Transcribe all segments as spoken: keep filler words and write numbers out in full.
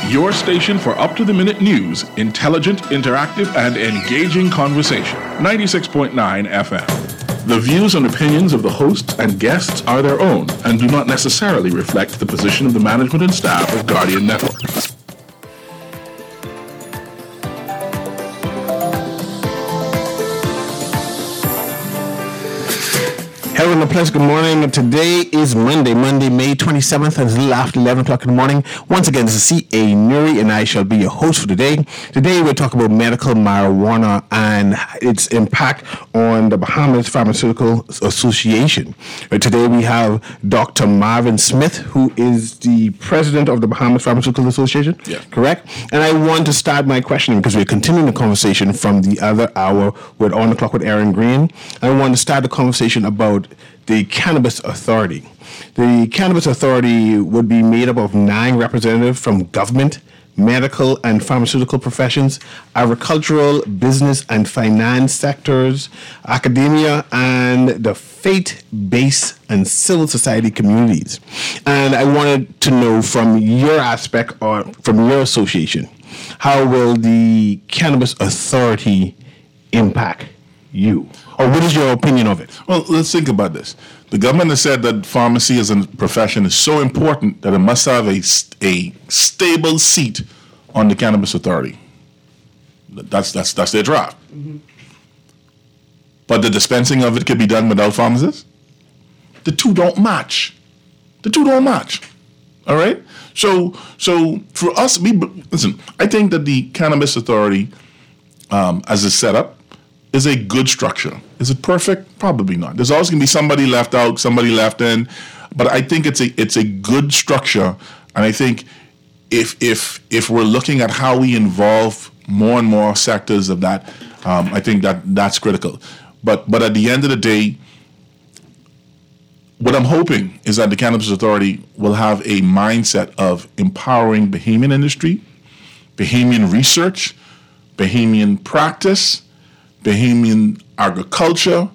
Your station for up-to-the-minute news, intelligent, interactive, and engaging conversation. ninety-six point nine F M. The views and opinions of the hosts and guests are their own and do not necessarily reflect the position of the management and staff of Guardian Network. Hello and a pleasant good morning. Today is Monday, Monday, May twenty-seventh, and it's a little after eleven o'clock in the morning. Once again, this is C A. Nuri, and I shall be your host for today. Today, we're talking about medical marijuana and its impact on the Bahamas Pharmaceutical Association. Uh, Today, we have Doctor Marvin Smith, who is the president of the Bahamas Pharmaceutical Association. Yeah. Correct? And I want to start my questioning because we're continuing the conversation from the other hour with On the Clock with Aaron Green. I want to start the conversation about the Cannabis Authority. The Cannabis Authority would be made up of nine representatives from government, medical and pharmaceutical professions, agricultural, business and finance sectors, academia, and the faith-based and civil society communities. And I wanted to know from your aspect or from your association, how will the Cannabis Authority impact you? Or what is your opinion of it? Well, let's think about this. The government has said that pharmacy as a profession is so important that it must have a, a stable seat on the Cannabis Authority. That's that's that's their draft. Mm-hmm. But the dispensing of it can be done without pharmacists? The two don't match. The two don't match. All right? So so for us, we listen, I think that the Cannabis Authority, um, as it's set up, is a good structure. Is it perfect? Probably not. There's always going to be somebody left out, somebody left in, but I think it's a it's a good structure, and I think if if if we're looking at how we involve more and more sectors of that, um, I think that that's critical. But but at the end of the day, what I'm hoping is that the Cannabis Authority will have a mindset of empowering Bahamian industry, Bahamian research, Bahamian practice, Bahamian agriculture,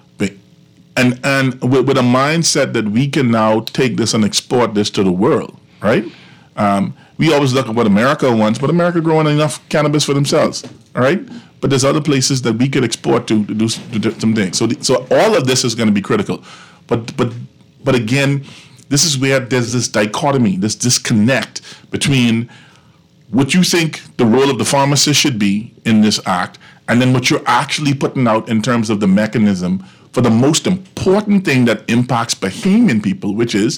and and with, with a mindset that we can now take this and export this to the world, right? Um, we always look at what America wants, but America growing enough cannabis for themselves, all right? But there's other places that we could export to to do, to do some things. So the, so all of this is going to be critical, but but but again, this is where there's this dichotomy, this disconnect between what you think the role of the pharmacist should be in this act, and then what you're actually putting out in terms of the mechanism for the most important thing that impacts Bahamian people, which is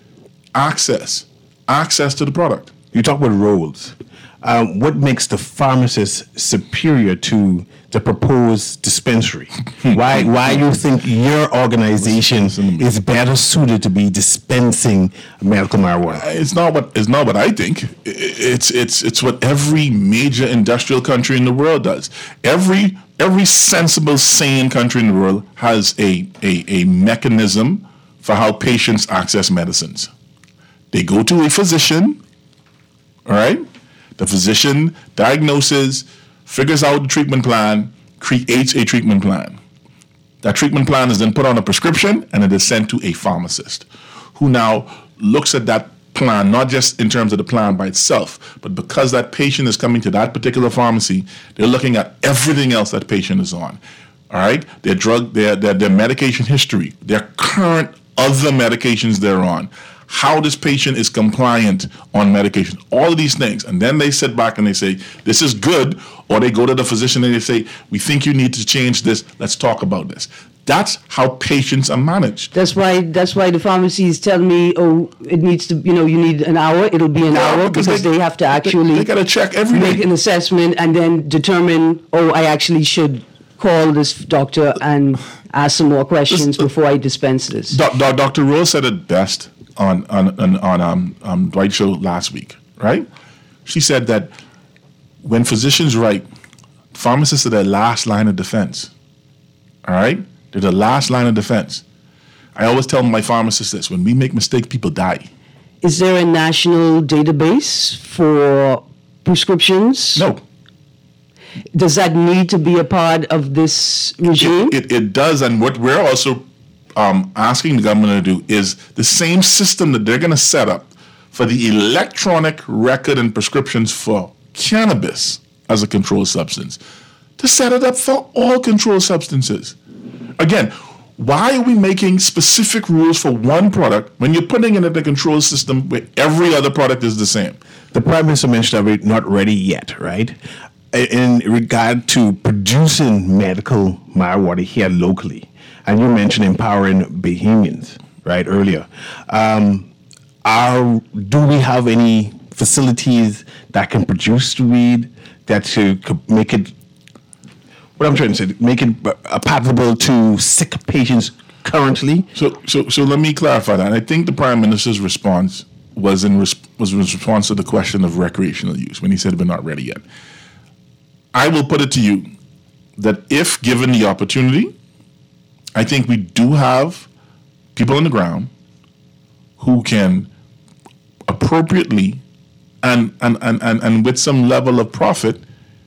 access, access to the product. You talk about roles. Um, what makes the pharmacist superior to the proposed dispensary? why why you think your organization is better suited to be dispensing medical marijuana? It's not what it's not what I think. It's it's it's what every major industrial country in the world does. Every every sensible, sane country in the world has a a, a mechanism for how patients access medicines. They go to a physician, all right? The physician diagnoses, figures out the treatment plan, creates a treatment plan. That treatment plan is then put on a prescription and it is sent to a pharmacist who now looks at that plan, not just in terms of the plan by itself, but because that patient is coming to that particular pharmacy, they're looking at everything else that patient is on. All right? Their drug, their, their, their medication history, their current other medications they're on, how this patient is compliant on medication, all of these things. And then they sit back and they say, this is good, or they go to the physician and they say, we think you need to change this, let's talk about this. That's how patients are managed. That's why that's why the pharmacies tell me, oh, it needs to, you know, you need an hour, it'll be an Yeah, hour, because because they- they, have to actually They, they got to check every make day. an assessment and then determine, oh, I actually should call this doctor and ask some more questions before I dispense this. Doc- Doc- Doctor Rose said it best on on on, on um, um, Dwight Show last week, right? She said that when physicians write, pharmacists are their last line of defense. All right, they're the last line of defense. I always tell my pharmacists this: when we make mistakes, people die. Is there a national database for prescriptions? No. Does that need to be a part of this regime? It, it, it does, and what we're also um, asking the government to do is the same system that they're going to set up for the electronic record and prescriptions for cannabis as a controlled substance to set it up for all controlled substances. Again, why are we making specific rules for one product when you're putting it in a control system where every other product is the same? The Prime Minister mentioned that we're not ready yet, right? In regard to producing medical marijuana here locally, and you mentioned empowering Bahamians, right, earlier. Um, are, do we have any facilities that can produce the weed that to make it, what I'm trying to say, make it uh, palatable to sick patients currently? So, so, so let me clarify that. I think the Prime Minister's response was in res- was in response to the question of recreational use when he said we're not ready yet. I will put it to you that if given the opportunity, I think we do have people on the ground who can appropriately and and, and, and, and with some level of profit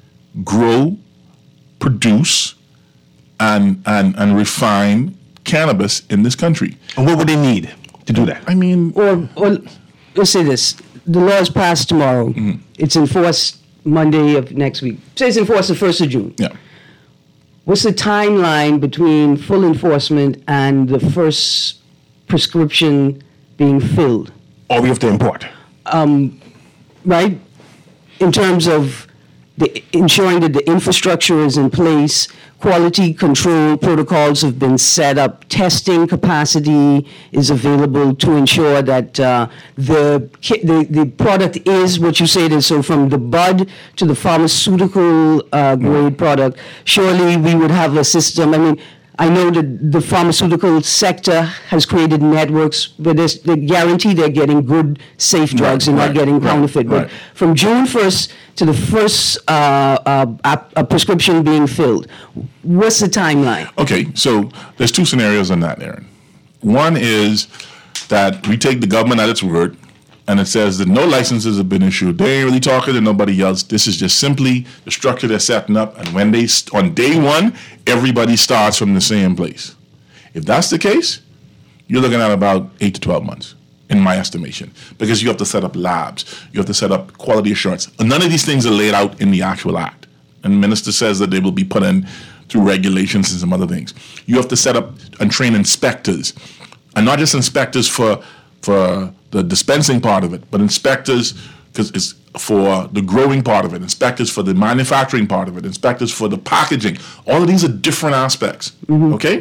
grow, produce, and, and, and refine cannabis in this country. And what would they need to do that? I mean... Or, or let's say this. The law is passed tomorrow. Mm-hmm. It's enforced Monday of next week. Say it's enforced the first of June. Yeah. What's the timeline between full enforcement and the first prescription being filled? Or we have to import? Um, right? In terms of the, ensuring that the infrastructure is in place, quality control protocols have been set up, testing capacity is available to ensure that uh, the, the the product is what you say it is. So from the bud to the pharmaceutical uh, grade product, surely we would have a system. I mean, I know that the pharmaceutical sector has created networks where they guarantee they're getting good, safe drugs right, and right, not getting counterfeit. Right, but right. from June first to the first uh, uh, ap- a prescription being filled, what's the timeline? Okay, so there's two scenarios on that, Aaron. One is that we take the government at its word, and it says that no licenses have been issued. They ain't really talking to nobody else. This is just simply the structure they're setting up. And when they, st- on day one, everybody starts from the same place. If that's the case, you're looking at about eight to twelve months, in my estimation, because you have to set up labs. You have to set up quality assurance. And none of these things are laid out in the actual act. And the minister says that they will be put in through regulations and some other things. You have to set up and train inspectors, and not just inspectors for for the dispensing part of it, but inspectors because it's for the growing part of it, inspectors for the manufacturing part of it, inspectors for the packaging. All of these are different aspects, mm-hmm. okay?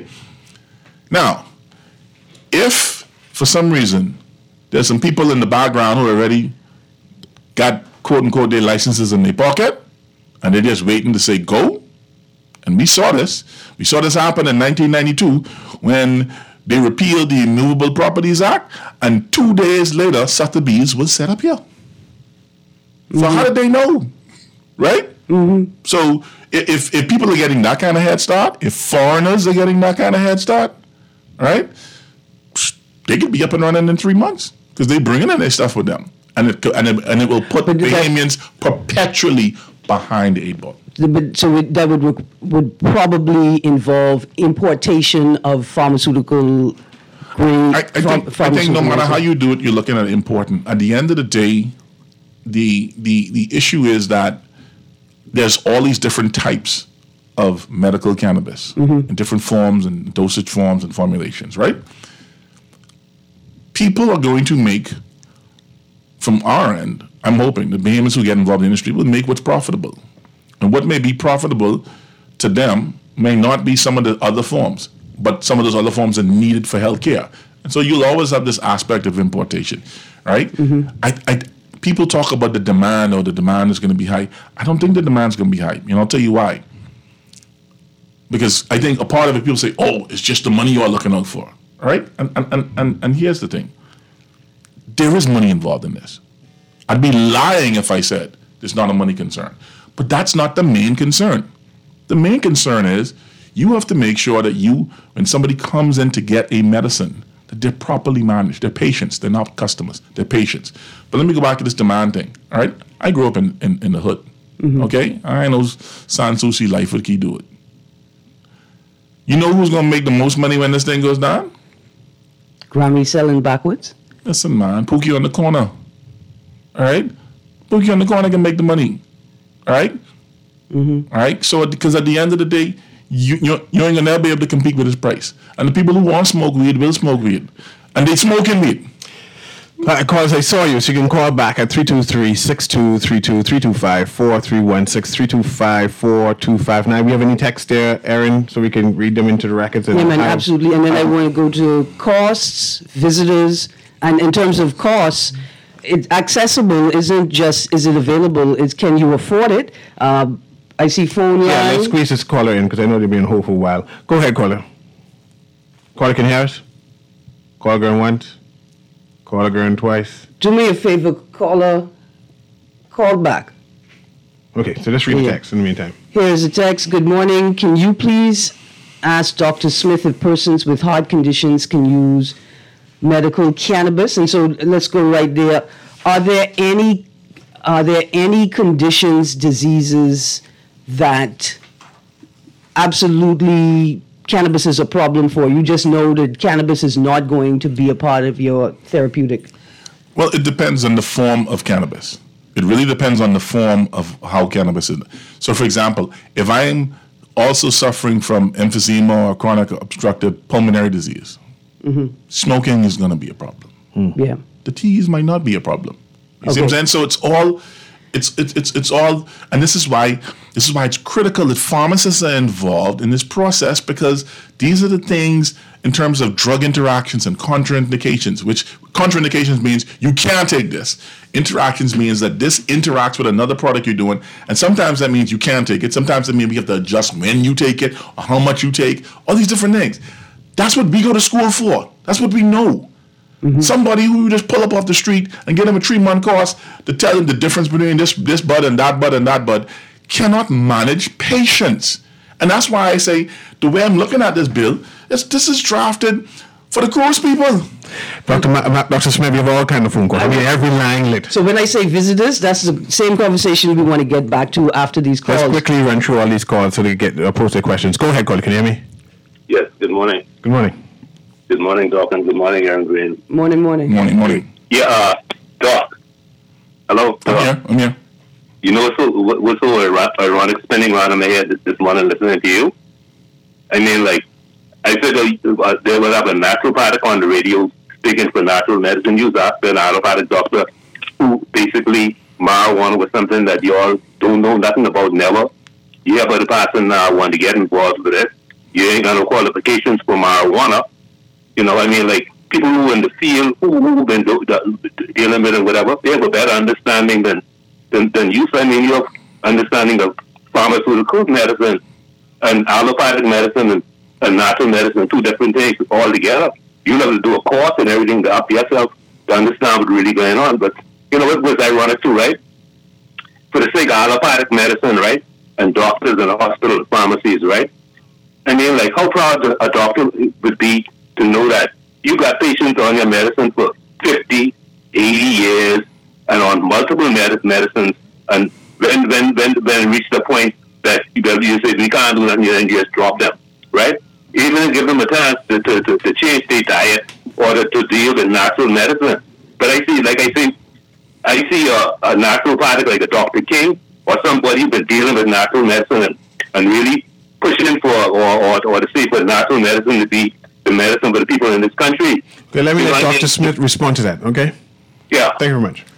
Now, if for some reason there's some people in the background who already got quote-unquote their licenses in their pocket and they're just waiting to say go, and we saw this. We saw this happen in nineteen ninety-two when they repealed the Immovable Properties Act, and two days later, Sotheby's was set up here. Mm-hmm. So how did they know, right? Mm-hmm. So if if people are getting that kind of head start, if foreigners are getting that kind of head start, right, they could be up and running in three months because they're bringing in their stuff with them, and it and it, and it will put Bahamians perpetually behind the eight ball. So it, that would would probably involve importation of pharmaceutical grade. I, I, think, I think no matter how you do it, you're looking at important. At the end of the day, the the the issue is that there's all these different types of medical cannabis mm-hmm. in different forms and dosage forms and formulations, right? People are going to make, from our end, I'm hoping the Bahamians who get involved in the industry will make what's profitable. And what may be profitable to them may not be some of the other forms, but some of those other forms are needed for healthcare. And so you'll always have this aspect of importation, right? Mm-hmm. I, I, people talk about the demand or the demand is going to be high. I don't think the demand is going to be high. And I'll tell you why. Because I think a part of it, people say, oh, it's just the money you're looking out for, right? And, and, and, and, and here's the thing. There is money involved in this. I'd be lying if I said there's not a money concern. But that's not the main concern. The main concern is you have to make sure that you, when somebody comes in to get a medicine, that they're properly managed. They're patients. They're not customers. They're patients. But let me go back to this demand thing, all right? I grew up in, in, in the hood, mm-hmm. okay? I know Sans Souci life would keep do it. You know who's going to make the most money when this thing goes down? Grammy selling backwards? Listen, man, Pookie on the corner. all right? But we can go on and make the money, all right? Mm-hmm. All right? So, because at the end of the day, you, you, you ain't gonna be able to compete with this price. And the people who want to smoke weed will smoke weed. And they smoking weed. Uh, cause I saw you, so you can call back at three two three, six two three two, three two five, four three one six, three two five, four two five nine. We have any text there, Aaron, so we can read them into the records? And Yeah, man, have- absolutely. And then I want to go to costs, visitors, and in terms of costs, it, accessible isn't just is it available, it's can you afford it? Um, I see phone line. Yeah, let's squeeze this caller in because I know they've been on hold for a while. Go ahead, caller. Caller, can you hear us? Caller going once. Caller going twice. Do me a favor, caller, call back. Okay, so let's read the Yeah. text in the meantime. Here's a text. Good morning. Can you please ask Doctor Smith if persons with heart conditions can use medical cannabis? And so let's go right there. Are there any are there any conditions, diseases that absolutely cannabis is a problem for? You just know that cannabis is not going to be a part of your therapeutic. Well, it depends on the form of cannabis. It really depends on the form of how cannabis is. So, for example, if I'm also suffering from emphysema or chronic obstructive pulmonary disease, Mm-hmm. smoking is going to be a problem. Yeah. The teas might not be a problem. You see what I'm Okay. saying? So it's all, it's it's it's it's all, and this is why this is why it's critical that pharmacists are involved in this process, because these are the things in terms of drug interactions and contraindications. Which contraindications means you can't take this. Interactions means that this interacts with another product you're doing, and sometimes that means you can take it. Sometimes that means we have to adjust when you take it or how much you take. All these different things. That's what we go to school for. That's what we know. Mm-hmm. Somebody who you just pull up off the street and give them a three-month course to tell them the difference between this this bud and that bud and that bud cannot manage patients. And that's why I say the way I'm looking at this bill is this is drafted for the course people. Doctor Ma- Ma- Doctor Smith, we have all kind of phone calls. I mean, every line lit. So when I say visitors, that's the same conversation we want to get back to after these calls. Let's quickly run through all these calls so they get uh, post their questions. Go ahead, caller. Can you hear me? Yes, good morning. Good morning. Good morning, Doc, and good morning, Aaron Green. Morning, morning. Morning, morning. Yeah, uh, Doc. Hello, I'm Doc. here. I'm here. You know what's so, what- what's so iro- ironic spinning around in my head this, this morning listening to you? I mean, like, I said uh, they will have a naturopathic on the radio speaking for natural medicine use. Ask an allopathic doctor who basically marijuana was something that you all don't know nothing about, never. You have a person now uh, want to get involved with it. You ain't got no qualifications for marijuana. You know, I mean, like, people who in the field, who, who've been do, do, dealing with it, whatever, they have a better understanding than, than, than you. So, I mean, your understanding of pharmaceutical medicine and allopathic medicine and, and natural medicine, two different things altogether. You have to do a course and everything to up yourself to understand what's really going on. But, you know, it was ironic too, right? For the sake of allopathic medicine, right? And doctors and hospital pharmacies, right? I mean, like, how proud a doctor would be to know that you got patients on your medicine for fifty, eighty years and on multiple med- medicines. And when when when when it reached the point that you say we can't do nothing, then you just drop them, right? Even give them a chance to, to, to, to change their diet or to, to deal with natural medicine. But I see, like I see, I see a, a naturopathic like a Doctor King or somebody who's been dealing with natural medicine and, and really pushing for or, or, or to say for natural medicine to be the medicine for the people in this country. Okay, let me You know let what I Doctor mean? Smith respond to that, okay? Yeah. Thank you very much.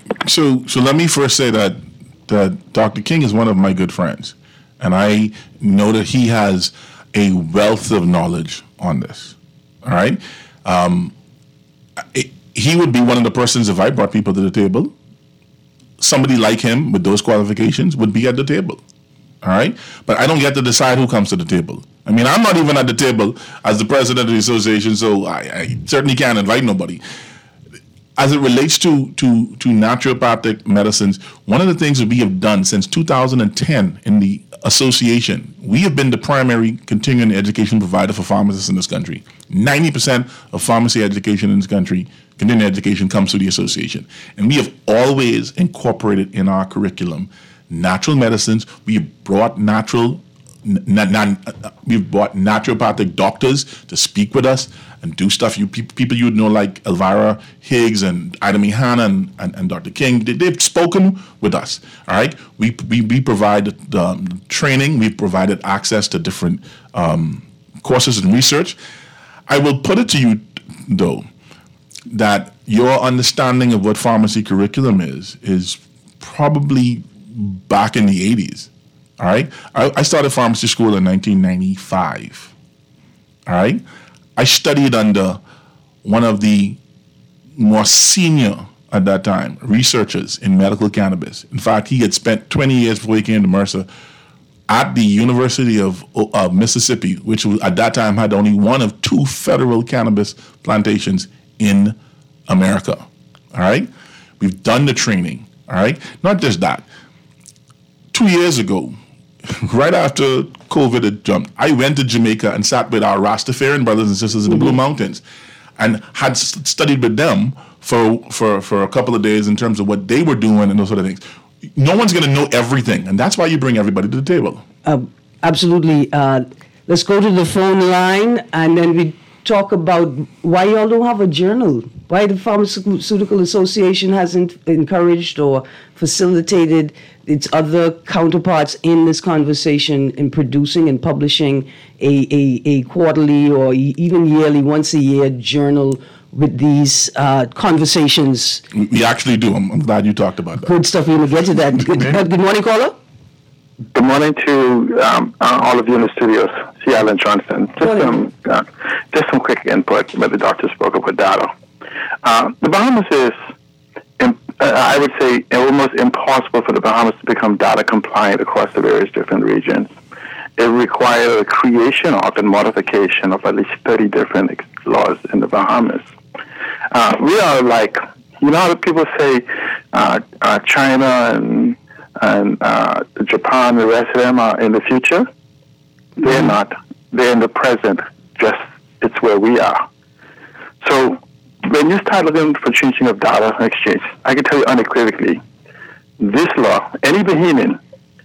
So, so let me first say that that Doctor King is one of my good friends, and I know that he has a wealth of knowledge on this. All right, um, it, he would be one of the persons if I brought people to the table. Somebody like him with those qualifications would be at the table. All right, but I don't get to decide who comes to the table. I mean, I'm not even at the table as the president of the association, so I, I certainly can't invite nobody. As it relates to, to, to naturopathic medicines, one of the things that we have done since two thousand ten in the association, we have been the primary continuing education provider for pharmacists in this country. ninety percent of pharmacy education in this country, continuing education, comes through the association. And we have always incorporated in our curriculum natural medicines. We have brought natural n- n- we've brought naturopathic doctors to speak with us and do stuff. You pe- people you know like Elvira Higgs and Ida Mihana and, and, and Doctor King, they, they've spoken with us. All right, we we, we provide the um, training. We've provided access to different um, courses and research. I will put it to you though that your understanding of what pharmacy curriculum is is probably back in the eighties. All right, I, I started pharmacy school in nineteen ninety-five. All right, I studied under one of the more senior at that time researchers in medical cannabis. In fact, he had spent twenty years before he came to Mercer at the University of uh, Mississippi, which was, at that time had only one of two federal cannabis plantations in America. All right, we've done the training. All right, not just that. Two years ago, right after COVID had jumped, I went to Jamaica and sat with our Rastafarian brothers and sisters in the mm-hmm. Blue Mountains and had s- studied with them for, for, for a couple of days in terms of what they were doing and those sort of things. No one's going to know everything, and that's why you bring everybody to the table. Uh, absolutely. Uh, let's go to the phone line, and then we talk about why y'all don't have a journal, why the Pharmaceutical Association hasn't encouraged or facilitated its other counterparts in this conversation in producing and publishing a, a, a quarterly or even yearly, once a year journal with these uh, conversations. We actually do. I'm, I'm glad you talked about that. Good stuff. We're going to get to that. Good, good morning, caller. Good morning to um, uh, all of you in the studios, C. Alan Johnson. Just some, uh, just some quick input where the doctor spoke about data. Uh, the Bahamas is, imp- uh, I would say, almost impossible for the Bahamas to become data compliant across the various different regions. It requires the creation of and modification of at least thirty different ex- laws in the Bahamas. Uh, we are like, you know how people say uh, uh, China and and uh, Japan, the rest of them are in the future? They're not. They're in the present. Just it's where we are. So when you start looking for changing of data exchange, I can tell you unequivocally, this law, any Bahamian,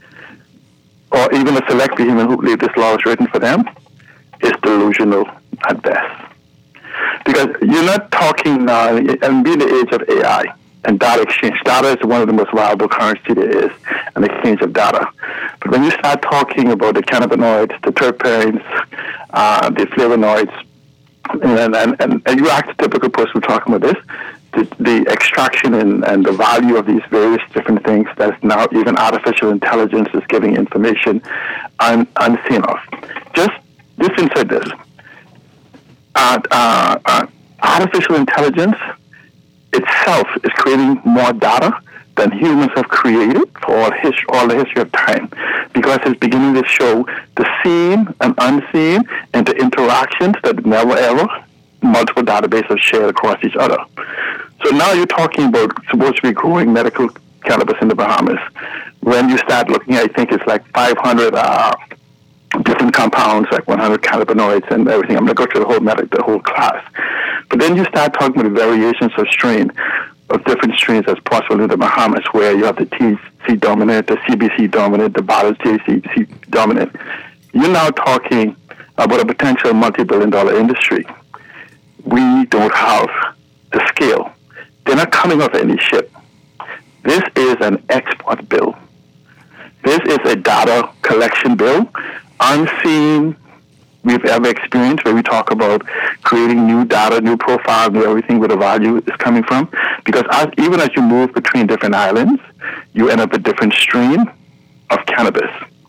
or even a select Bahamian who believe this law is written for them, is delusional at best. Because you're not talking now, and being the age of A I, and data exchange. Data is one of the most valuable currency there is, an exchange of data. But when you start talking about the cannabinoids, the terpenes, uh, the flavonoids, and, and, and, and you ask the typical person talking about this, the, the extraction and, and the value of these various different things that now even artificial intelligence is giving information un, unseen of. Just, just insert this. Uh, uh, uh, artificial intelligence itself is creating more data than humans have created for all, his, all the history of time, because it's beginning to show the seen and unseen and the interactions that never ever multiple databases have shared across each other. So now you're talking about supposed to be growing medical cannabis in the Bahamas. When you start looking, I think it's like five hundred uh, different compounds, like one hundred cannabinoids and everything. I'm going to go through the whole medic, the whole class. But then you start talking about the variations of strain, of different strains as possible in the Bahamas, where you have the T C dominant, the C B C dominant, the bottled T C C dominant. You're now talking about a potential multi-billion dollar industry. We don't have the scale. They're not coming off any ship. This is an export bill. This is a data collection bill, unseen we've ever experienced, where we talk about creating new data, new profile, new everything where the value is coming from. Because as, even as you move between different islands, you end up with a different strain of cannabis.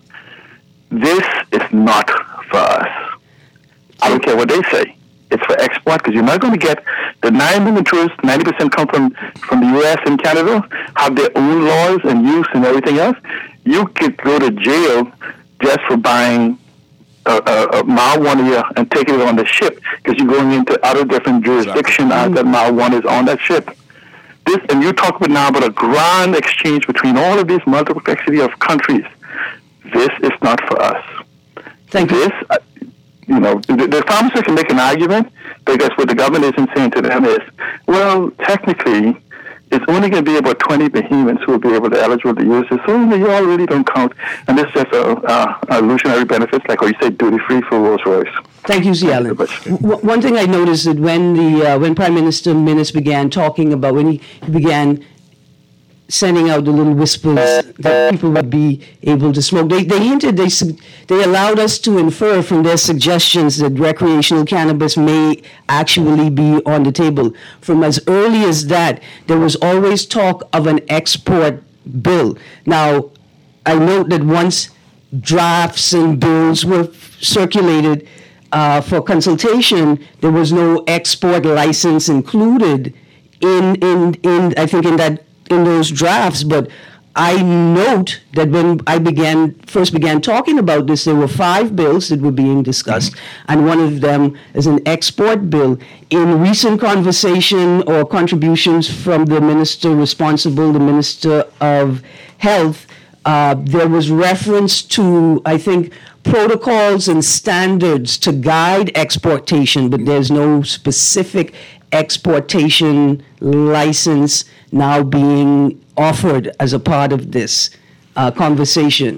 This is not for us. I don't care what they say. It's for export, because you're not going to get the nine million tourists, ninety percent come from, from the U S and Canada, have their own laws and use and everything else. You could go to jail just for buying a, a, a marijuana and taking it on the ship, because you're going into other different jurisdictions exactly. as that marijuana is on that ship. This, and you talk about now about a grand exchange between all of these multiplicity of countries. This is not for us. Thank this, you. Uh, you know, the, the pharmacists can make an argument, because what the government isn't saying to them is, well, technically, it's only going to be about twenty Bahamians who will be able to eligible to use this. So you all really don't count. And this is just a, a, a illusionary benefits, like how you say duty-free for Rolls-Royce. Thank you, C. Allen. W- one thing I noticed that when the uh, when Prime Minister Minnis began talking about, when he, he began sending out the little whispers that people would be able to smoke, they, they hinted, they they allowed us to infer from their suggestions that recreational cannabis may actually be on the table. From as early as that, there was always talk of an export bill. Now, I note that once drafts and bills were circulated uh, for consultation, there was no export license included in, in, in I think, in that in those drafts. But I note that when I began first began talking about this, there were five bills that were being discussed, mm-hmm. and one of them is an export bill. In recent conversation or contributions from the minister responsible, the Minister of Health, uh, there was reference to, I think, protocols and standards to guide exportation, but there's no specific exportation license now being offered as a part of this uh, conversation.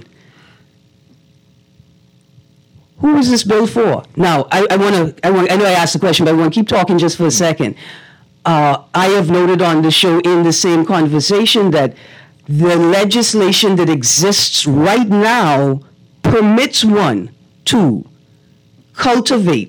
Who is this bill for? Now, I, I want to. I want. I know I asked the question, but I want to keep talking just for a second. Uh, I have noted on the show in the same conversation that the legislation that exists right now permits one to cultivate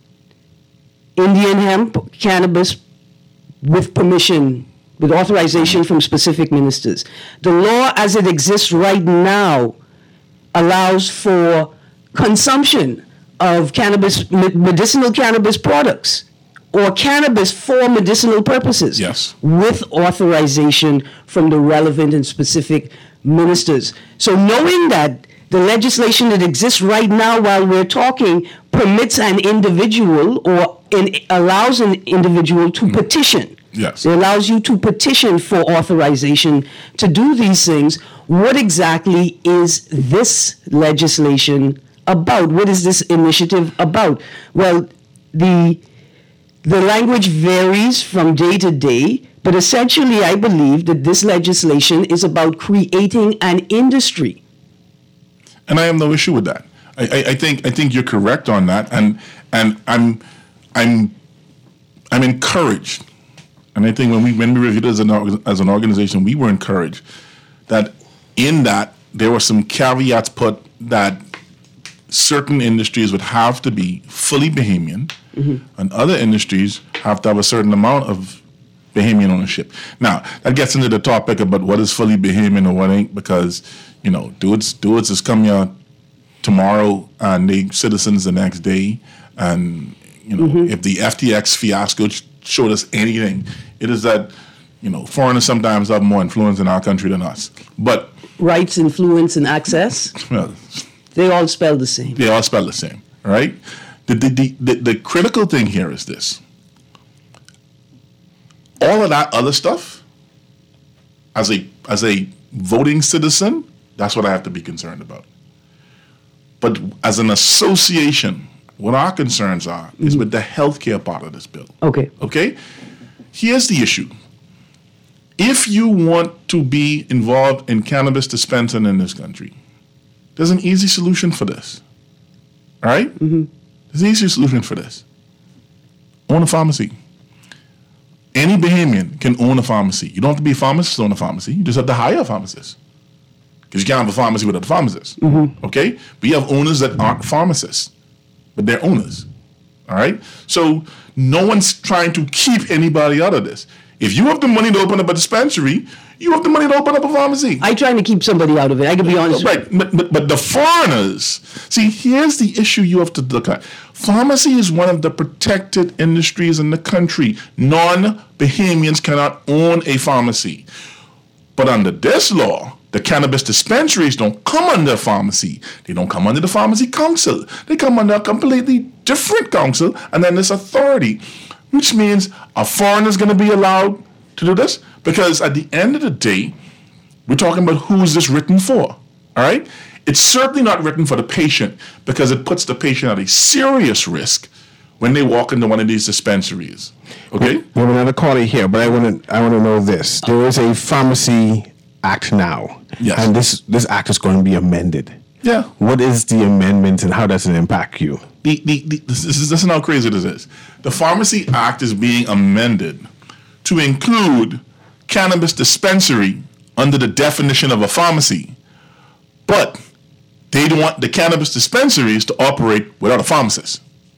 Indian hemp cannabis with permission, with authorization from specific ministers. The law as it exists right now allows for consumption of cannabis, medicinal cannabis products, or cannabis for medicinal purposes. Yes. With authorization from the relevant and specific ministers. So knowing that the legislation that exists right now while we're talking permits an individual or in, allows an individual to mm. petition. Yes. It allows you to petition for authorization to do these things. What exactly is this legislation about? What is this initiative about? Well, the the language varies from day to day, but essentially I believe that this legislation is about creating an industry. And I have no issue with that. I, I, I think I think you're correct on that, and and I'm I'm I'm encouraged. And I think when we when we reviewed it as an as an organization, we were encouraged that in that there were some caveats put that certain industries would have to be fully Bahamian, mm-hmm. and other industries have to have a certain amount of Bahamian ownership. Now that gets into the topic about what is fully Bahamian or what ain't, because you know dudes dudes is come here tomorrow and they citizens the next day, and you know mm-hmm. if the F T X fiasco showed us anything, it is that, you know, foreigners sometimes have more influence in our country than us. But rights, influence, and access, well, they all spell the same. They all spell the same, right? The, the, the, the, the critical thing here is this. All of that other stuff, as a as a voting citizen, that's what I have to be concerned about. But as an association, what our concerns are mm-hmm. is with the healthcare part of this bill. Okay. Okay? Here's the issue. If you want to be involved in cannabis dispensing in this country, there's an easy solution for this. All right? Mm-hmm. There's an easy solution for this. Own a pharmacy. Any Bahamian can own a pharmacy. You don't have to be a pharmacist to own a pharmacy. You just have to hire a pharmacist. Because you can't have a pharmacy without a pharmacist. Mm-hmm. Okay? But you have owners that aren't pharmacists, but they're owners. All right? So no one's trying to keep anybody out of this. If you have the money to open up a dispensary, you have the money to open up a pharmacy. I'm trying to keep somebody out of it. I can be honest. Right, but, but, but the foreigners, see, here's the issue you have to look at. Pharmacy is one of the protected industries in the country. Non-Bahamians cannot own a pharmacy. But under this law, the cannabis dispensaries don't come under a pharmacy. They don't come under the pharmacy council. They come under a completely different council, and then this authority, which means a foreigner is going to be allowed to do this. Because at the end of the day, we're talking about who is this written for, all right? It's certainly not written for the patient, because it puts the patient at a serious risk when they walk into one of these dispensaries. Okay? We have another caller here, but I want to I want to know this. There is a Pharmacy Act now. Yes. And this, this act is going to be amended. Yeah. What is the amendment and how does it impact you? The, the, the, this, is, this is how crazy this is. The Pharmacy Act is being amended to include cannabis dispensary under the definition of a pharmacy, but they don't want the cannabis dispensaries to operate without a pharmacist.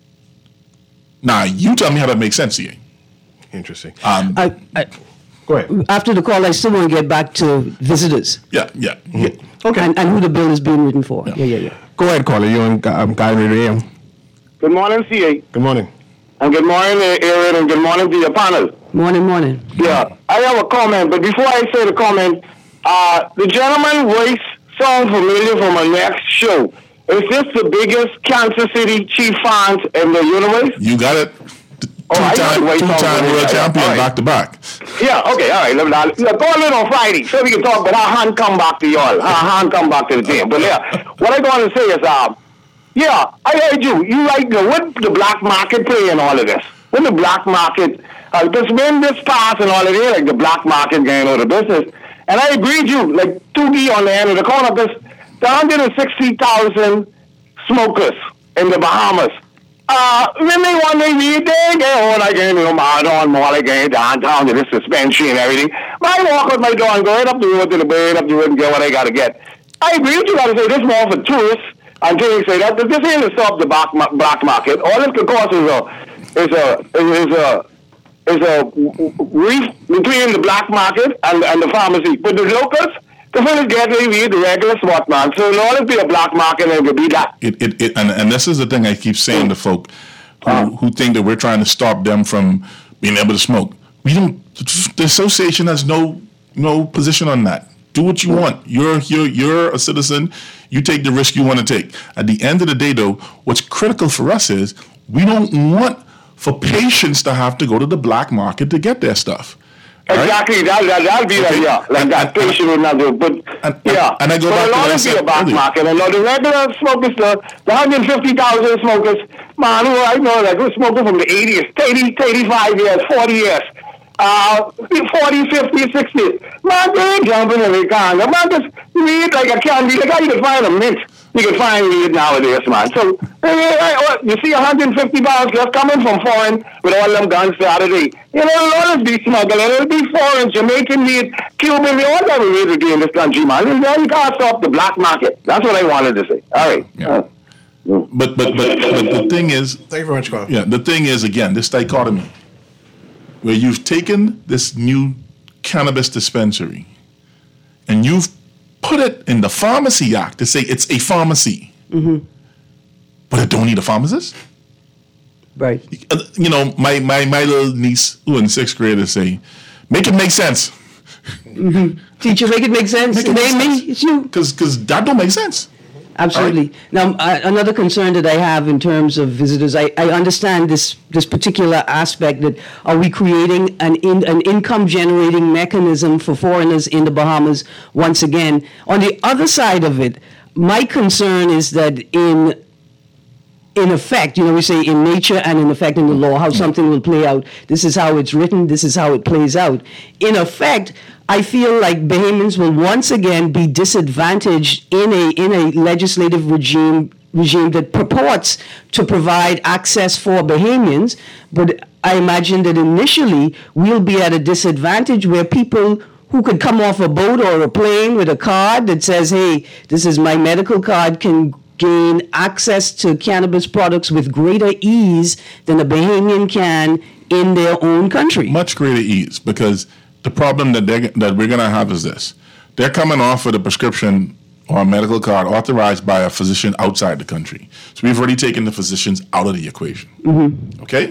Now, you tell me how that makes sense to you. Interesting. Um, I, I, Go ahead. after the call, I still want to get back to visitors yeah, yeah, yeah. Okay. and, and who the bill is being written for. Yeah, yeah, yeah. Go ahead, caller. You're on um, Guiding Radio A M. Good morning, C A. Good morning. And good morning, Aaron, and good morning to your panel. Morning, morning. Yeah, I have a comment, but before I say the comment, uh, the gentleman voice sounds familiar from our next show. Is this the biggest Kansas City Chief fans in the universe? You got it. Oh, I Two-time, know the way two-time something world is. champion All right. back to back. Yeah, okay, all right. Let me, now, call in on Friday so we can talk, but our hand come back to y'all. Our hand come back to the team. But yeah, what I'm going to say is, um, yeah, I heard you. You like the, what the black market play in all of this? When the black market, uh, because when this pass and all of it, like the black market getting out of business, and I agree with you, like two D on the end of the corner, because the one hundred sixty thousand smokers in the Bahamas, Uh, when they want to read, they get on again, you know, Mardon, Mall again, downtown to this suspension and everything. But I walk with my dog and go right up the road to the bird, up the road and get what I got to get. I agree with you, got to say this more for tourists until you say that. This ain't to stop the black, black market. All this could cause is a, is a, is a, is a reef between the black market and, and the pharmacy. But the locals, the fellas get they read the regular spot, man. So in order to be a black market, it could be that. It, it, it, and, and this is the thing I keep saying to folk who, who think that we're trying to stop them from being able to smoke. We don't. The association has no no position on that. Do what you want. You're you're you're a citizen. You take the risk you want to take. At the end of the day, though, what's critical for us is we don't want for patients to have to go to the black market to get their stuff. Exactly, right? that, that, that'll be Okay. like, yeah, like And- that and- patient would not do it, but, and- yeah. and I go so back to it'll what I always be said a black earlier. market, and now the regular smokers, the, the one hundred fifty thousand smokers, man, who I know, like, who's smoking from the eighties, thirty, thirty-five years, forty years, uh, forty, fifty, sixty, man, they ain't jumping in the car. Man, just read like a candy, like how you can find a mint. You can find weed nowadays, man. So, uh, you see one hundred fifty pounds just coming from foreign with all them guns Saturday. You know, it'll always be smuggling. It'll be foreign, Jamaican weed, Cuban weed, all that weed will be in this country, man. You know, you can't stop the black market. That's what I wanted to say. All right. Yeah. Uh, But but but but the thing is, Thank you very much, Carl. yeah, the thing is again this dichotomy where you've taken this new cannabis dispensary and you've put it in the Pharmacy Act to say it's a pharmacy, Mm-hmm. but it don't need a pharmacist. Right. Uh, You know, my my my little niece who in sixth grade is saying, make it make sense, Teacher, make it make sense. Make it Name make me. sense. It's you. because because that don't make sense. Absolutely. Now, uh, another concern that I have in terms of visitors, I, I understand this this particular aspect that are we creating an in, an income generating mechanism for foreigners in the Bahamas once again. On the other side of it, my concern is that in in effect, you know, we say in nature and in effect in the law, how something will play out. This is how it's written. This is how it plays out. In effect, I feel like Bahamians will once again be disadvantaged in a in a legislative regime regime that purports to provide access for Bahamians, but I imagine that initially we'll be at a disadvantage where people who could come off a boat or a plane with a card that says, hey, this is my medical card, can gain access to cannabis products with greater ease than a Bahamian can in their own country. Much greater ease, because the problem that they that we're going to have is this: they're coming off with a prescription or a medical card authorized by a physician outside the country. So we've already taken the physicians out of the equation. Mm-hmm. Okay.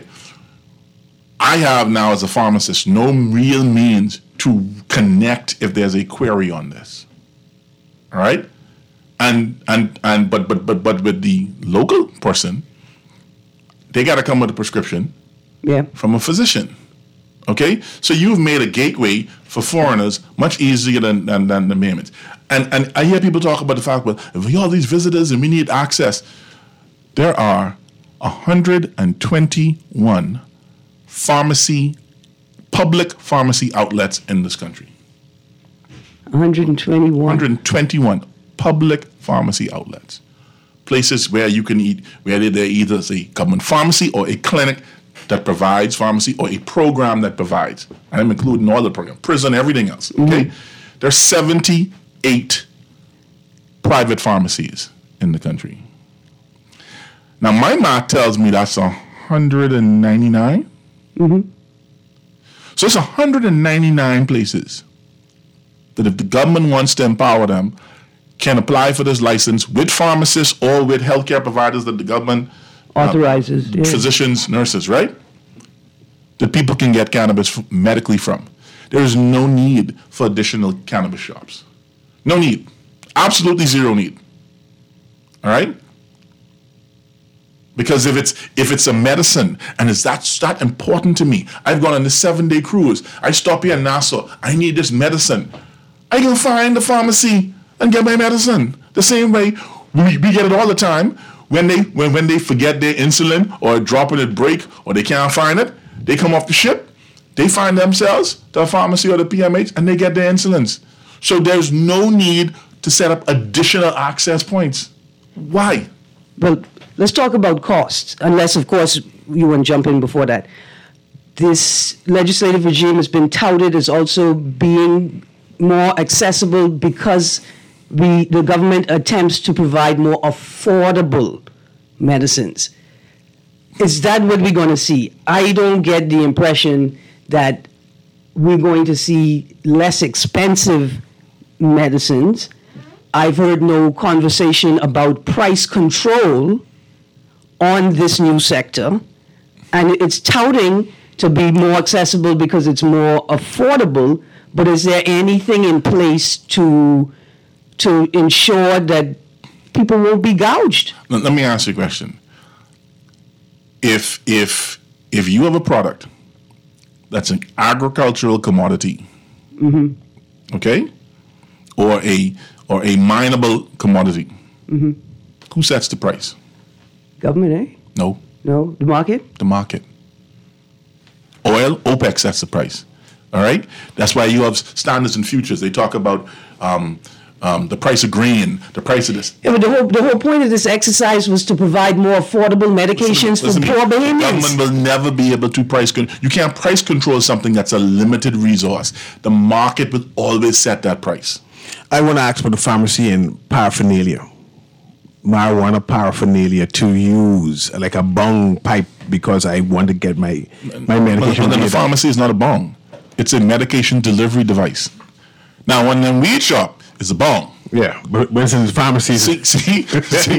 I have now, as a pharmacist, no real means to connect if there's a query on this. All right. And and and but but but but with the local person, they got to come with a prescription Yeah. from a physician. Okay, so you've made a gateway for foreigners much easier than than, than the Bahamians. And and I hear people talk about the fact, well, if we have all these visitors and we need access, there are one hundred twenty-one pharmacy, public pharmacy outlets in this country. one hundred twenty-one. one hundred twenty-one public pharmacy outlets. Places where you can eat, where they're either a government pharmacy or a clinic that provides pharmacy or a program that provides. And I'm including all the programs, prison, everything else, okay? Mm-hmm. There's seventy-eight private pharmacies in the country. Now, my math tells me that's one hundred ninety-nine. Mm-hmm. So it's one hundred ninety-nine places that if the government wants to empower them, can apply for this license with pharmacists or with healthcare providers that the government authorizes, uh, yeah. physicians, nurses, right? That people can get cannabis f- medically from. There is no need for additional cannabis shops. No need. Absolutely zero need. All right? Because if it's if it's a medicine and it's that, that important to me, I've gone on a seven-day cruise. I stop here in Nassau. I need this medicine. I can find the pharmacy and get my medicine. The same way we, we get it all the time. When they when, when they forget their insulin or dropping it break or they can't find it, they come off the ship, they find themselves to a pharmacy or the P M H and they get their insulins. So there's no need to set up additional access points. Why? Well, let's talk about costs, unless, of course, you want to jump in before that. This legislative regime has been touted as also being more accessible because we, the government attempts to provide more affordable medicines. Is that what we're going to see? I don't get the impression that we're going to see less expensive medicines. I've heard no conversation about price control on this new sector, and it's touting to be more accessible because it's more affordable, but is there anything in place to to ensure that people won't be gouged? Let, let me ask you a question. If if if you have a product that's an agricultural commodity, mm-hmm. okay, or a or a mineable commodity, mm-hmm. who sets the price? Government, eh? No. No, the market? The market. Oil, OPEC sets the price. All right? That's why you have standards and futures. They talk about um, um, the price of grain, the price of this. Yeah, but the whole, the whole point of this exercise was to provide more affordable medications listen, listen for poor Bahamians. The government will never be able to price control. You can't price control something that's a limited resource. The market will always set that price. I want to ask about the pharmacy and paraphernalia. Marijuana paraphernalia to use, like a bong pipe, because I want to get my my medication. But, but then the pharmacy is not a bong. It's a medication delivery device. Now, when the weed shop is a bong. Yeah, but when it's in the pharmacy. See, see, see.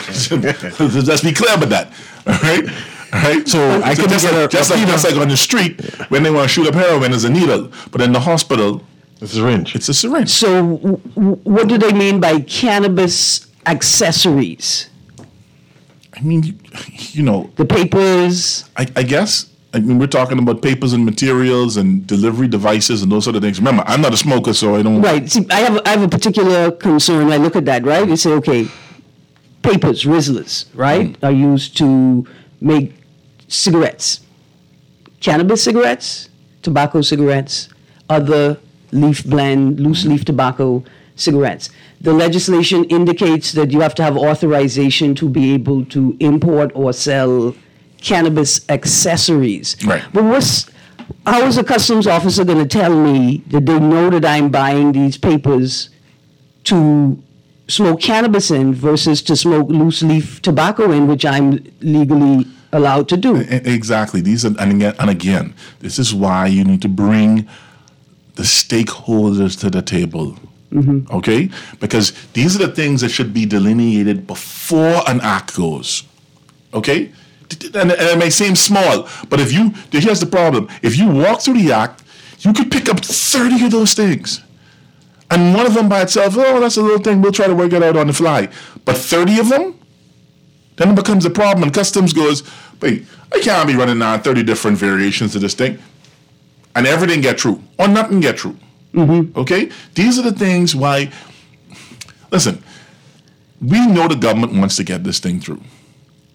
Let's be clear about that. All right? All right? So, I can just, get like, a, just, a like, just like on the street, when they want to shoot up heroin, there's a needle. But in the hospital, it's a syringe. It's a syringe. So, w- w- what do they mean by cannabis accessories? I mean, you, you know. The papers. I, I guess. I mean, we're talking about papers and materials and delivery devices and those sort of things. Remember, I'm not a smoker, so I don't. Right. See, I have I have a particular concern. I look at that, right? You say, okay, papers, Rizzlers, right, mm. are used to make cigarettes, cannabis cigarettes, tobacco cigarettes, other leaf blend, loose leaf tobacco cigarettes. The legislation indicates that you have to have authorization to be able to import or sell cannabis accessories. Right. But what's, how is a customs officer going to tell me that they know that I'm buying these papers to smoke cannabis in versus to smoke loose leaf tobacco in, which I'm legally allowed to do? Exactly. These are, and again, and again, this is why you need to bring the stakeholders to the table. Mm-hmm. Okay? Because these are the things that should be delineated before an act goes. Okay? And, and it may seem small, but if you, here's the problem. If you walk through the act, you could pick up thirty of those things. And one of them by itself, oh, that's a little thing, we'll try to work it out on the fly. But thirty of them, then it becomes a problem. And customs goes, wait, I can't be running down thirty different variations of this thing. And everything get through, or nothing get through. Mm-hmm. Okay? These are the things why, listen, we know the government wants to get this thing through.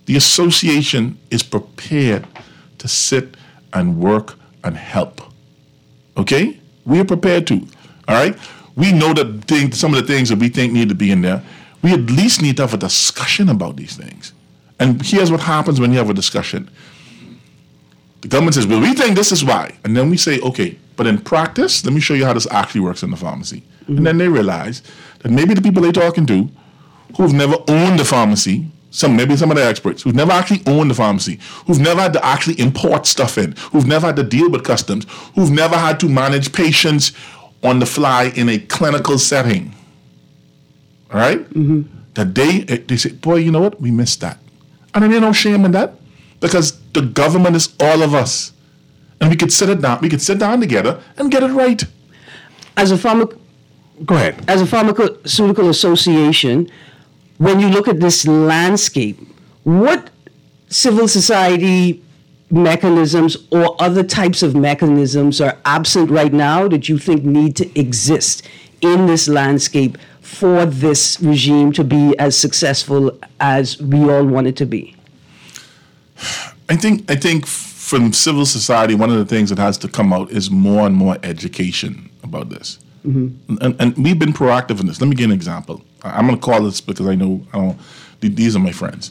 The association is prepared to sit and work and help. Okay? We are prepared to. All right? We know that thing, some of the things that we think need to be in there. We at least need to have a discussion about these things. And here's what happens when you have a discussion. The government says, well, we think this is why. And then we say, okay, but in practice, let me show you how this actually works in the pharmacy. Mm-hmm. And then they realize that maybe the people they're talking to who've never owned the pharmacy, some maybe some of the experts who've never actually owned the pharmacy, who've never had to actually import stuff in, who've never had to deal with customs, who've never had to manage patients on the fly in a clinical setting. All right? Mm-hmm. That they, they say, boy, you know what? We missed that. And then there's no shame in that because the government is all of us. And we could sit it down, we could sit down together and get it right. As a pharma- Go ahead. As a pharmaceutical association, when you look at this landscape, what civil society mechanisms or other types of mechanisms are absent right now that you think need to exist in this landscape for this regime to be as successful as we all want it to be? I think I think from civil society, one of the things that has to come out is more and more education about this. Mm-hmm. And, and we've been proactive in this. Let me give an example. I'm going to call this because I know, I don't, these are my friends.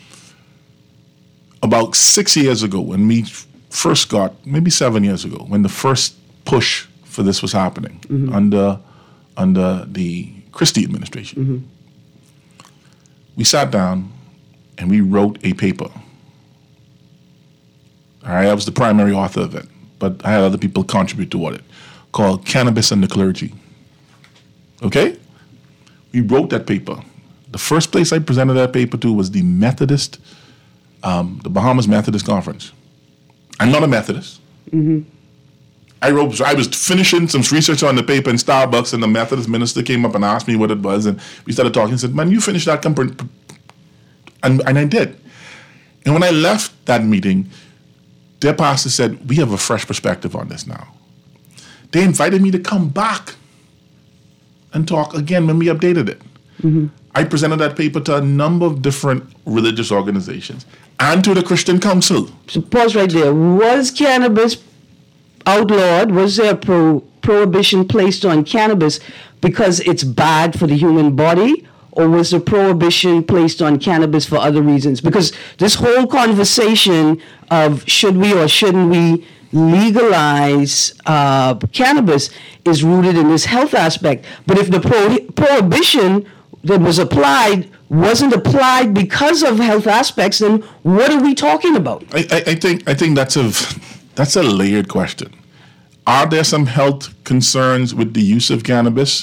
About six years ago, when we first got, maybe seven years ago, when the first push for this was happening mm-hmm. under under the Christie administration, mm-hmm. we sat down and we wrote a paper. All right, I was the primary author of it, but I had other people contribute toward it, called Cannabis and the Clergy. Okay? We wrote that paper. The first place I presented that paper to was the Methodist, um, the Bahamas Methodist Conference. I'm not a Methodist. Mm-hmm. I wrote, so I was finishing some research on the paper in Starbucks, and the Methodist minister came up and asked me what it was, and we started talking and said, man, you finished that, comp-. And, and I did. And when I left that meeting, their pastor said, we have a fresh perspective on this now. They invited me to come back and talk again when we updated it. Mm-hmm. I presented that paper to a number of different religious organizations and to the Christian Council. So pause right there. Was cannabis outlawed? Was there a pro- prohibition placed on cannabis because it's bad for the human body? Or was the prohibition placed on cannabis for other reasons? Because this whole conversation of should we or shouldn't we legalize uh, cannabis is rooted in this health aspect. But if the pro- prohibition that was applied wasn't applied because of health aspects, then what are we talking about? I, I, I think I think that's a that's a layered question. Are there some health concerns with the use of cannabis?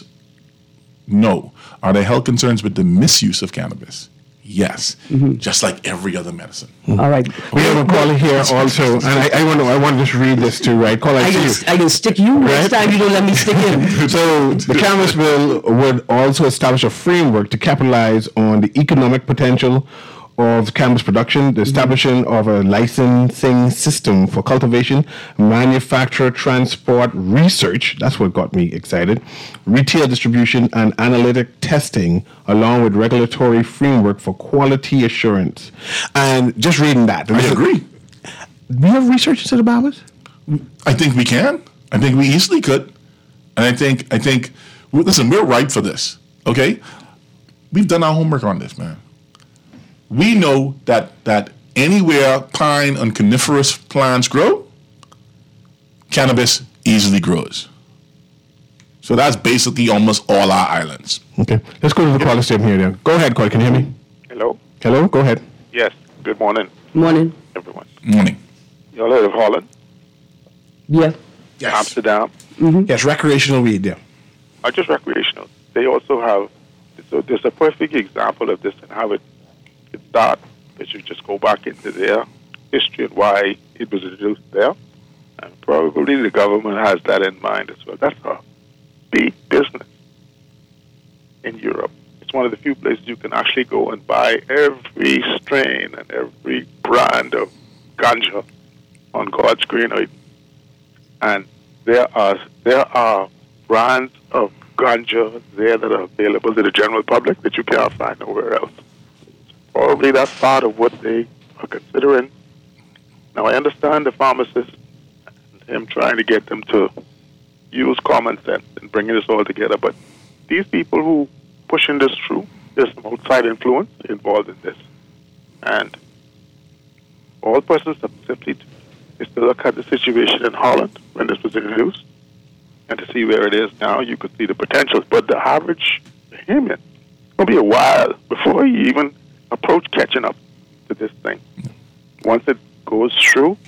No. Are there health concerns with the misuse of cannabis? Yes, mm-hmm. just like every other medicine. Mm-hmm. All right. We have a caller here also, and I, I want to I want to just read this too, right? Caller, I, can, I can stick you right? next time you don't let me stick in. So the cannabis bill would also establish a framework to capitalize on the economic potential of cannabis production, the establishing mm-hmm. of a licensing system for cultivation, manufacture, transport, research, that's what got me excited, retail distribution, and analytic testing, along with regulatory framework for quality assurance. And just reading that. I agree. Do we have researchers at the Bahamas? I think we can. I think we easily could. And I think, I think, listen, we're ripe for this, okay? We've done our homework on this, man. We know that that anywhere pine and coniferous plants grow, cannabis easily grows. So that's basically almost all our islands. Okay. Let's go to the caller station here then. Go ahead, caller. Can you hear me? Hello? Hello? Go ahead. Yes. Good morning. Morning. Everyone. Morning. You all heard of Holland? Yeah. Yes. Amsterdam? Mm-hmm. Yes, recreational weed, yeah. Or just recreational. They also have, so there's a perfect example of this and how it start, that you just go back into their history and why it was introduced there. And probably the government has that in mind as well. That's a big business in Europe. It's one of the few places you can actually go and buy every strain and every brand of ganja on God's green earth. And there are there are brands of ganja there that are available to the general public that you can't find nowhere else. probably that's part of what they are considering. Now, I understand the pharmacist and him trying to get them to use common sense and bringing this all together, but these people who pushing this through, there's some outside influence involved in this. And all persons have simply is to look at the situation in Holland when this was introduced and to see where it is now. You could see the potentials, but the average Bahamian, it's going to be a while before he even approach catching up to this thing. Once it goes through,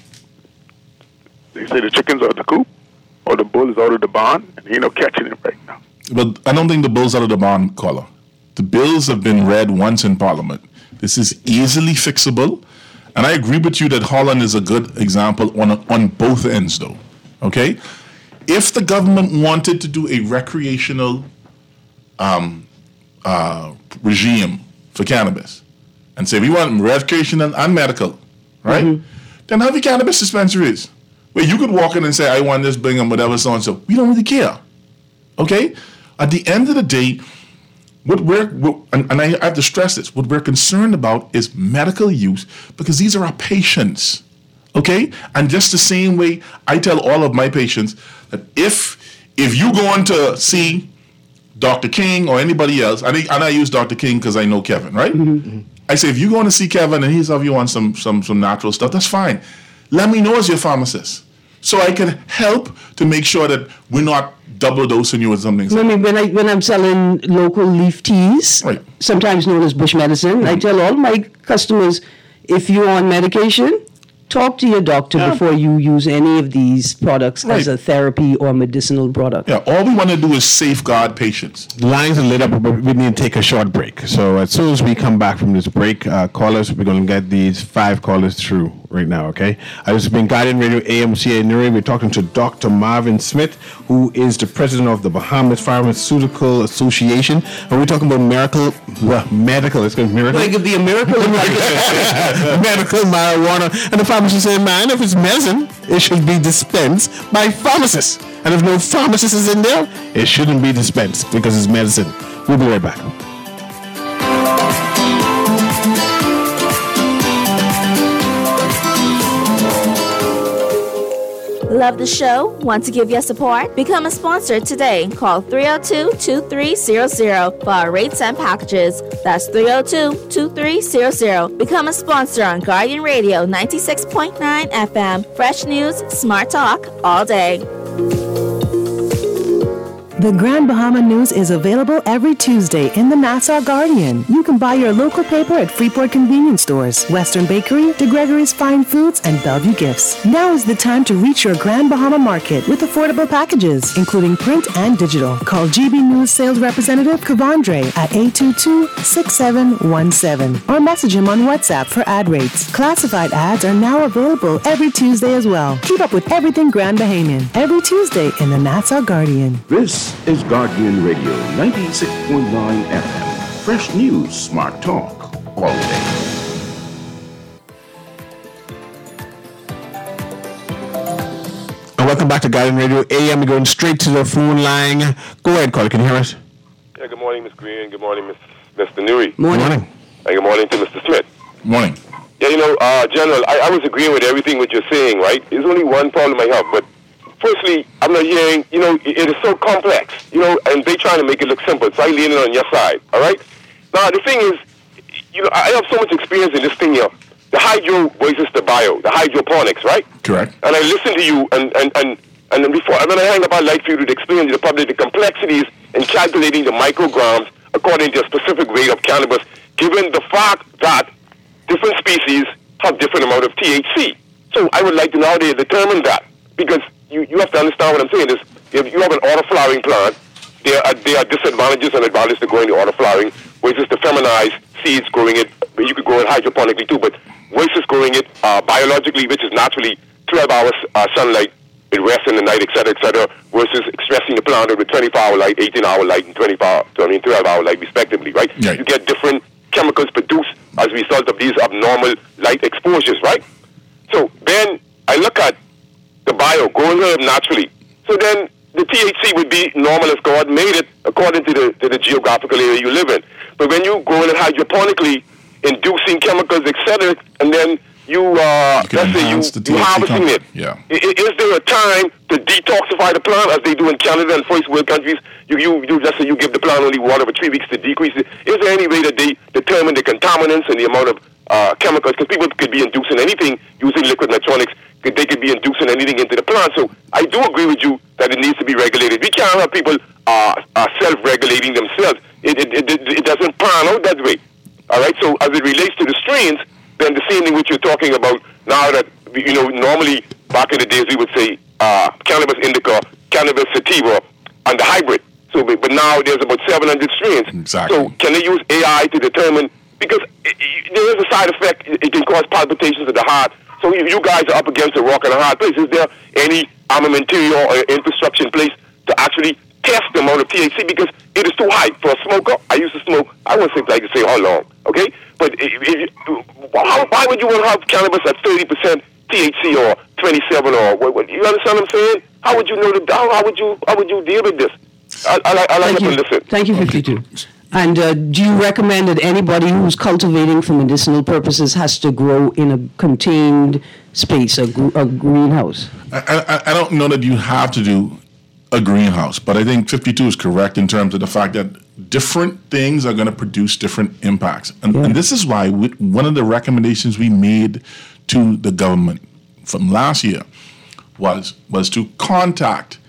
they say the chickens are in the coop or the bull is out of the barn, and he ain't no catching it right now. But I don't think the bull's out of the barn, caller. The bills have been read once in Parliament. This is easily fixable. And I agree with you that Holland is a good example on on both ends, though. Okay? If the government wanted to do a recreational um, uh, regime for cannabis and say we want recreational and medical, right? Mm-hmm. Then have your cannabis dispensaries where you could walk in and say, I want this, bring them, whatever, so and so. We don't really care. Okay? At the end of the day, What we're, what, and, and I have to stress this, what we're concerned about is medical use because these are our patients, okay? And just the same way I tell all of my patients that if if you go on to see Doctor King or anybody else, and I, and I use Doctor King because I know Kevin, right? Mm-hmm. I say, if you go on to see Kevin and he's have you on some, some, some natural stuff, that's fine. Let me know as your pharmacist so I can help to make sure that we're not double dosing you with something. I mean, when, I, when I'm selling local leaf teas, right, sometimes known as bush medicine, mm-hmm. I tell all my customers, if you're on medication, talk to your doctor yeah. before you use any of these products right. as a therapy or medicinal product. Yeah, all we want to do is safeguard patients. The lines are lit up, but we need to take a short break. So as soon as we come back from this break, uh, callers, we're going to get these five callers through right now, okay? Uh, this has been Guardian Radio A M C A Nuri. We're talking to Doctor Marvin Smith, who is the president of the Bahamas Pharmaceutical Association. And we're talking about miracle, well, medical, it's going to be miracle. Well, it could be a miracle. Medical marijuana. And the pharmacist said, man, if it's medicine, it should be dispensed by pharmacists. And if no pharmacist is in there, it shouldn't be dispensed because it's medicine. We'll be right back. Love the show? Want to give your support? Become a sponsor today. Call three oh two, two three zero zero for our rates and packages. That's three oh two, two three zero zero. Become a sponsor on Guardian Radio ninety-six point nine F M. Fresh news, smart talk, all day. The Grand Bahama News is available every Tuesday in the Nassau Guardian. You can buy your local paper at Freeport Convenience Stores, Western Bakery, DeGregory's Fine Foods, and Bellevue Gifts. Now is the time to reach your Grand Bahama Market with affordable packages, including print and digital. Call G B News Sales Representative Kavandre at eight two two, six seven one seven or message him on WhatsApp for ad rates. Classified ads are now available every Tuesday as well. Keep up with everything Grand Bahamian every Tuesday in the Nassau Guardian. This is Guardian Radio ninety-six point nine F M. Fresh news, smart talk, all day. And welcome back to Guardian Radio A M. We're going straight to the phone line. Go ahead, caller. Can you hear us? Yeah, good morning, Miz Green. Good morning, Miz Mister Nuri. Morning. Good morning. And good morning to Mister Smith. Morning. Yeah, you know, uh, General, I, I was agreeing with everything what you're saying, right? There's only one problem I have, but firstly, I'm not hearing, you know, it, it is so complex, you know, and they trying to make it look simple, so I lean in on your side, all right? Now, the thing is, you know, I have so much experience in this thing here. The hydro versus the bio, the hydroponics, right? Correct. And I listen to you, and, and, and, and then before, and then I hang up, I'd like for you to explain to the public the complexities in calculating the micrograms according to a specific rate of cannabis, given the fact that different species have different amount of T H C. So I would like to know how they determine that, because you, you have to understand what I'm saying is, if you have an auto-flowering plant, there are, there are disadvantages and advantages to growing the auto-flowering, versus the feminized seeds growing it, you could grow it hydroponically too, but versus growing it uh, biologically, which is naturally twelve hours uh, sunlight, it rests in the night, et cetera, et cetera, versus expressing the plant with twenty-four hour light, eighteen hour light, and twenty-four, I mean twelve hour light respectively, right? Yeah. You get different chemicals produced as a result of these abnormal light exposures, right? So then I look at the bio, growing herb naturally. So then the T H C would be normal as God made it according to the to the geographical area you live in. But when you grow it hydroponically inducing chemicals, et cetera, and then you, uh, You can let's say you, enhance the T you H C harvesting content. it. Yeah. I- i- Is there a time to detoxify the plant, as they do in Canada and first world countries? You, you, you let's say you give the plant only water for three weeks to decrease it. Is there any way that they determine the contaminants and the amount of uh, chemicals? Because people could be inducing anything using liquid electronics. Could, they could be inducing anything into the plant. So I do agree with you that it needs to be regulated. We can't have people uh, uh, self-regulating themselves. It, it, it, it doesn't pan out that way. All right. So as it relates to the strains, then the same thing which you're talking about now that, you know, normally back in the days we would say uh, cannabis indica, cannabis sativa, and the hybrid. So, but but now there's about seven hundred strains. Exactly. So can they use A I to determine, because it, it, there is a side effect, it, it can cause palpitations of the heart. So you, you guys are up against a rock and a hard place. Is there any armamentation or infrastructure in place to actually test the amount of T H C? Because it is too high for a smoker. I used to smoke, I wouldn't say like to say how long, okay? But if, if, how, why would you want to have cannabis at thirty percent T H C or twenty-seven or what, what? You understand what I'm saying? How would you know the, how, how would you how would you deal with this? I, I, I like Thank you. to listen. Thank you, fifty-two. And uh, do you recommend that anybody who's cultivating for medicinal purposes has to grow in a contained space, a, gr- a greenhouse? I, I, I don't know that you have to do a greenhouse, but I think fifty-two is correct in terms of the fact that different things are going to produce different impacts. And, Yeah. and this is why we, one of the recommendations we made to the government from last year was was to contact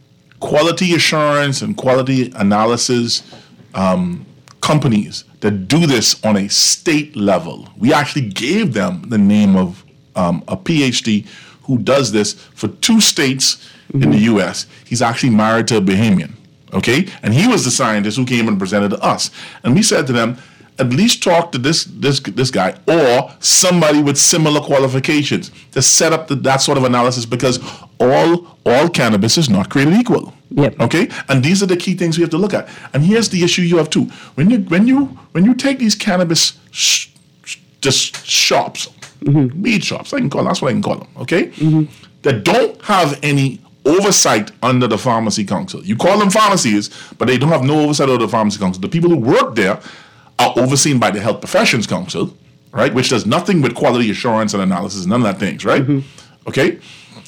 quality assurance and quality analysis um, companies that do this on a state level. We actually gave them the name of um, a PhD who does this for two states in the U S. He's actually married to a Bahamian, okay? And he was the scientist who came and presented to us. And we said to them, at least talk to this this this guy or somebody with similar qualifications to set up the, that sort of analysis, because all all cannabis is not created equal. Yep. Okay, and these are the key things we have to look at. And here's the issue you have too: when you when you when you take these cannabis sh- sh- just shops, Mm-hmm. weed shops, I can call that's what I can call them. Okay, that don't have any oversight under the Pharmacy Council. You call them pharmacies, but they don't have no oversight under the Pharmacy Council. The people who work there are overseen by the Health Professions Council, right, which does nothing with quality assurance and analysis, none of that things, right? Okay?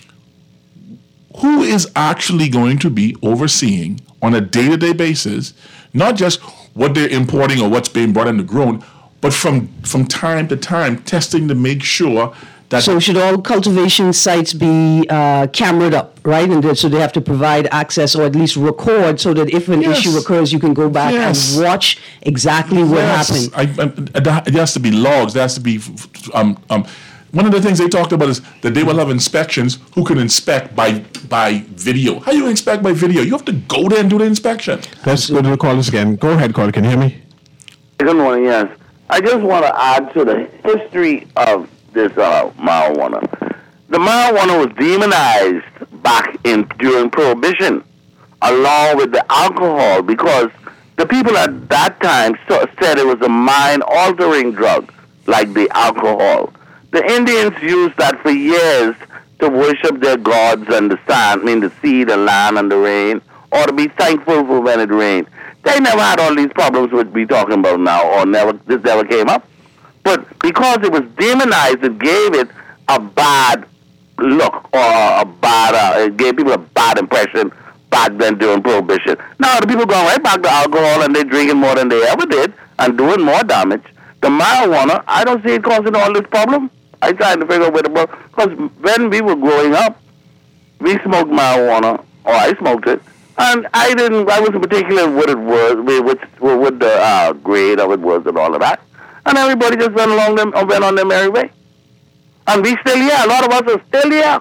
Who is actually going to be overseeing on a day-to-day basis, not just what they're importing or what's being brought in to grown, but from from time to time testing to make sure that So should all cultivation sites be uh, cameraed up, right? And then- so they have to provide access or at least record so that if an Yes. issue occurs, you can go back Yes. and watch exactly what Yes, happened. I, I, there has to be logs. There has to be. Um, um, one of the things they talked about is that they will have inspections who can inspect by by video. How you inspect by video? You have to go there and do the inspection. Let's go to the callers again. Go ahead, caller. Can you hear me? Good morning, yes. I just want to add to the history of this uh, marijuana. The marijuana was demonized back in during Prohibition, along with the alcohol, because the people at that time so, said it was a mind-altering drug, like the alcohol. The Indians used that for years to worship their gods and the sand, I mean the sea, the land, and the rain, or to be thankful for when it rained. They never had all these problems which we're talking about now, or never this never came up. But because it was demonized, it gave it a bad look, or a bad, uh, it gave people a bad impression back then during Prohibition. Now the people going right back to alcohol and they're drinking more than they ever did and doing more damage. The marijuana, I don't see it causing all this problem. I trying to figure out where the because when we were growing up, we smoked marijuana, or I smoked it, and I didn't. I wasn't particular what it was, with what the uh, grade of it was, and all of that. And everybody just went along them, or went on their merry way. And we still here. A lot of us are still here.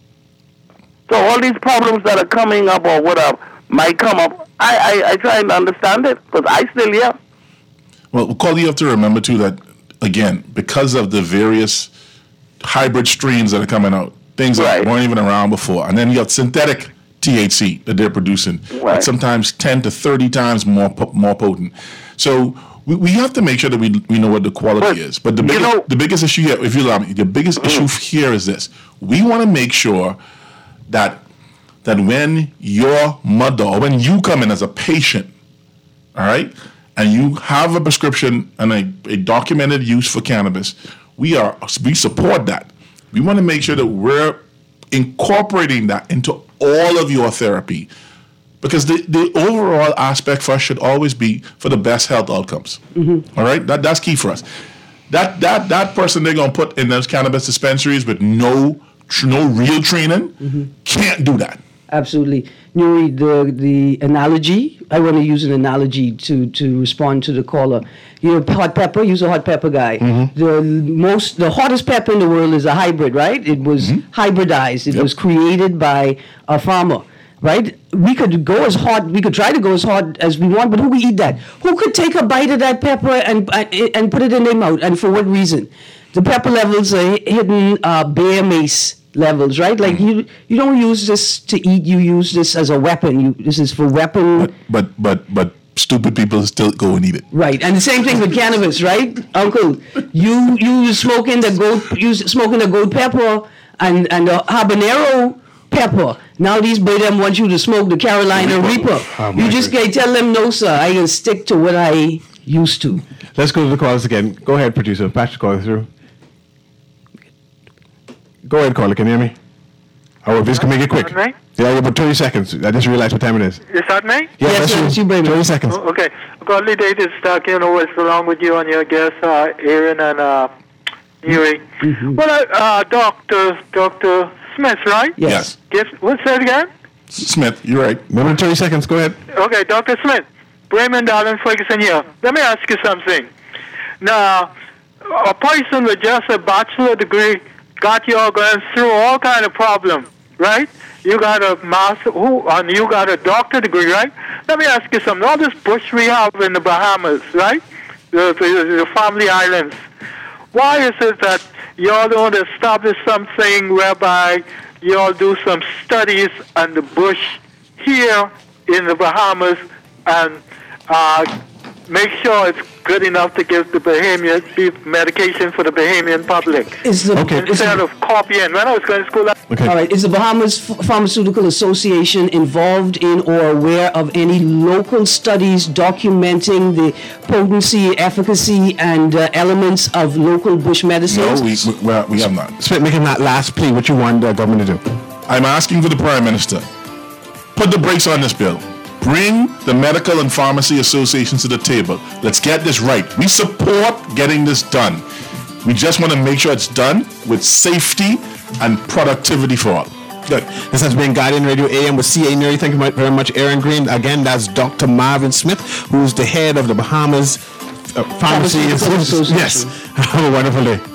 So all these problems that are coming up or whatever might come up, I, I, I try and understand it because I still here. Well, Call, you have to remember too that again, because of the various hybrid strains that are coming out, things Right. that weren't even around before, and then you have synthetic T H C that they're producing, Right. that's sometimes ten to thirty times more po- more potent. So we, we have to make sure that we we know what the quality But, is. But the you biggest know- the biggest issue here, if you allow me, the biggest issue here is this: we want to make sure that that when your mother or when you come in as a patient, all right, and you have a prescription and a, a documented use for cannabis, we are we support that. We want to make sure that we're incorporating that into all of your therapy, because the, the overall aspect for us should always be for the best health outcomes. Mm-hmm. All right, that that's key for us. That that that person they're gonna put in those cannabis dispensaries with no no real training mm-hmm. can't do that. Absolutely. Nuri, the the analogy, I want to use an analogy to, to respond to the caller. You know, hot pepper, use a hot pepper guy. Mm-hmm. The most, the hottest pepper in the world is a hybrid, right? It was mm-hmm. hybridized. It yep. was created by a farmer, right? We could go as hot, we could try to go as hot as we want, but who could eat that? Who could take a bite of that pepper and and put it in their mouth? And for what reason? The pepper levels are hidden uh, bear mace levels, right? Like you, you don't use this to eat. You use this as a weapon. You, this is for weapon. But but but but stupid people still go and eat it. Right, and the same thing with cannabis, right, Uncle? You you smoking the goat, you smoking the goat pepper and and the habanero pepper. Now these boy them want you to smoke the Carolina Reaper. Oh, you just gotta tell them no, sir. I can stick to what I used to. Let's go to the calls again. Go ahead, producer. Patch the call through. Go ahead, caller. Can you hear me? Oh, if this can make it quick. Me? Yeah, about twenty seconds. I just realized what time it is. Is that me? Yeah, yes, that's yes, you, baby. twenty seconds. Oh, okay. Godly Dated Stock, you know, it's along with you and your guests, uh, Aaron and uh, Nuri. Mm-hmm. Well, uh, uh, Doctor Doctor Smith, right? Yes. Yes. What's that again? Smith, you're right. Remember thirty seconds. Go ahead. Okay, Doctor Smith. Raymond Allen Ferguson here. Let me ask you something. Now, a person with just a bachelor degree got you all going through all kind of problems, right? You got a master, who, and you got a doctor degree, right? Let me ask you something. All this bush we have in the Bahamas, right? The, the, the family islands. Why is it that y'all don't establish something whereby y'all do some studies on the bush here in the Bahamas and uh, make sure it's good enough to give the Bahamian medication for the Bahamian public is the, okay. instead of copying. When I was going to school, okay. All right. Is the Bahamas Pharmaceutical Association involved in or aware of any local studies documenting the potency, efficacy, and uh, elements of local bush medicines? No, we we, well, we have not. Smith, making that last plea. What you want the government to do? I'm asking for the Prime Minister. Put the brakes on this bill. Bring the medical and pharmacy associations to the table. Let's get this right. We support getting this done. We just want to make sure it's done with safety and productivity for all. Good. This has been Guardian Radio A M with C A Nuri. Thank you very much, Aaron Green. Again, that's Doctor Marvin Smith, who's the head of the Bahamas uh, Pharmacy Association. Yes. Have a wonderful day.